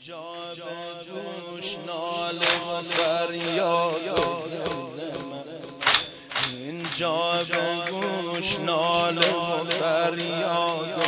اینجا به گوش ناله و فریاد اینجا به گوش ناله و فریاد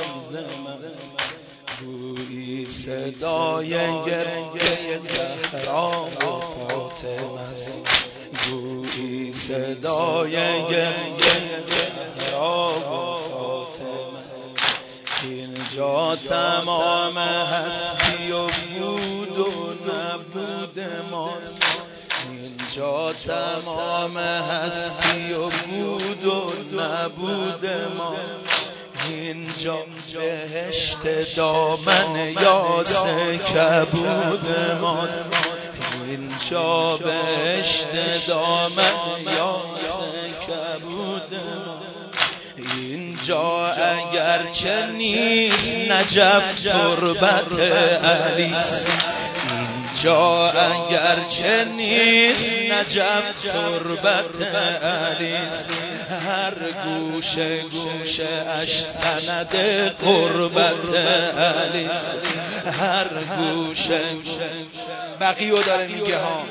گویی صدای گریه زهرا و فاطمه است گویی صدای گریه زهرا و فاطمه است اینجا تمام هستی و بود و نبود ماست اینجا تمام هستی و بود و نبود ماست اینجا بهشت دامن یاس کبود ماست اینجا بهشت دامن یاس کبود ماست اینجا اگرچه نیست نجف تربت علیست اینجا اگرچه نیست نجف تربت علیست هر گوشه گوشه اش سند قربت علیست هر گوشه بقیو داره میگه ها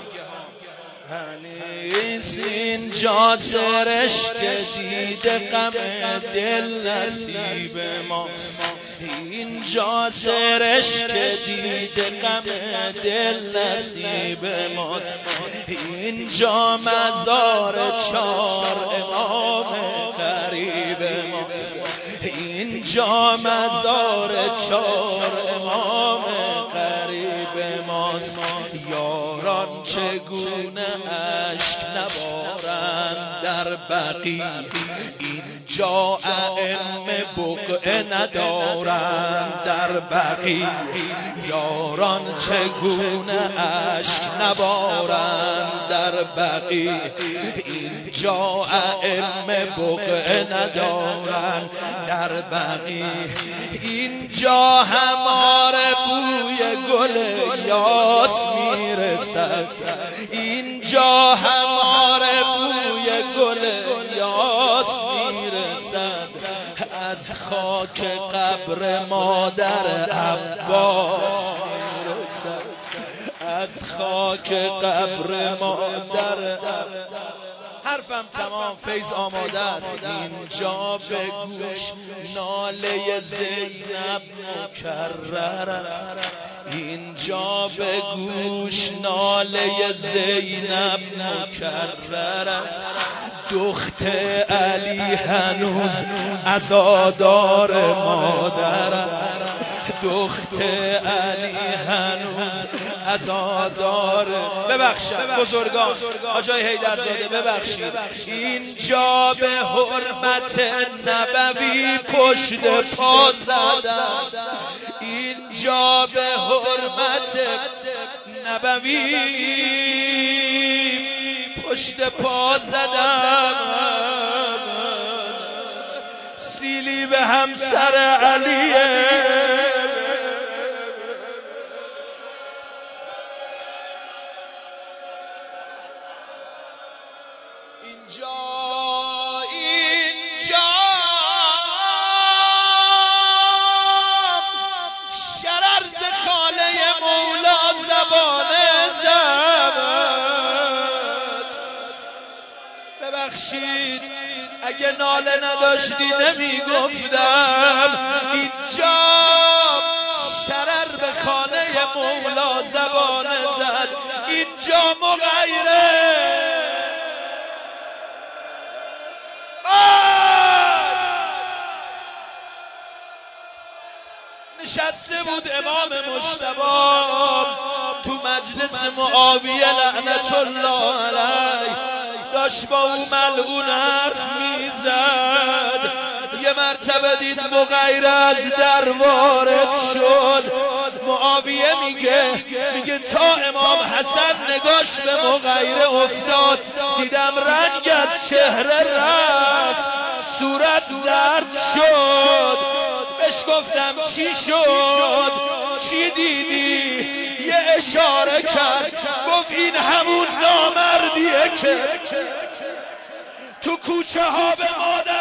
علیس اینجا سرشک دیده غم دل نصیب ماست اینجا سرشک دیده غم دل نصیب ماست اینجا مزار 4 امام قریب ماست اینجا مزار 4 امام قریب ماست یاران چگونه اشک نبارند در بقیع اینجا ائمه بقعه ندارند در بقیع یاران چگونه اشک نبارند در بقیع اینجا ائمه بقعه ندارند در بقیع اینجا هماره بوی گل یاس میرسد اینجا هماره بوی گل یاس میرسد از خاک قبر مادر عباس میرسد از خاک قبر مادر حرفم تمام فیض آماده است اینجا به گوش ناله زینب مکرر است اینجا به گوش ناله زینب مکرر است دخت علی هنوز عزادار مادر است دخت علی هنوز عزادار ببخشید بزرگان آجای حیدرزاده ببخشید اینجا به حرمت نبوی پشت پا زدم اینجا به حرمت نبوی پشت پا زدم سیلی به همسر علیه اینجا شرر ز خاله مولا زبانه زد ببخشید اگه ناله نداشتی نمیگفتم اینجا شرر به خانه مولا زبانه زد اینجا مغیره نشسته بود امام مجتبی تو مجلس معاویه لعنت الله علیه داشت با او ملعون حرف میزد یه مرتبه دید مغیره از در وارد شد معاویه میگه تا امام حسن نگاش به مغیره افتاد دیدم رنگ از چهره رفت صورت زرد شد بهش گفتم چی شد چی دیدی یه اشاره کرد گفت این همون نامردیه که تو کوچه ها به مادر